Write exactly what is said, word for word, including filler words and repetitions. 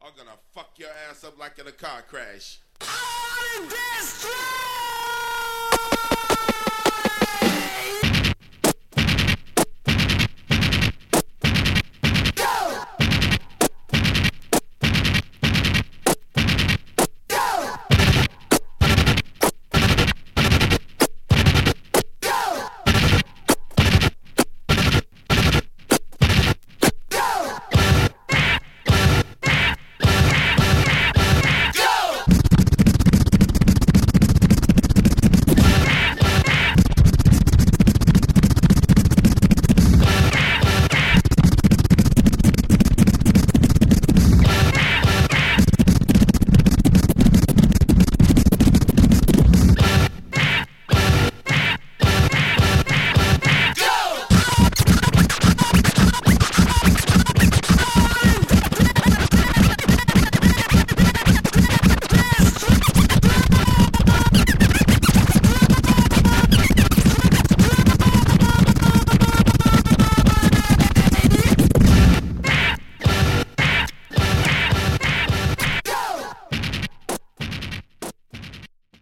are gonna fuck your ass up like in a car crash. I wanna dance straight!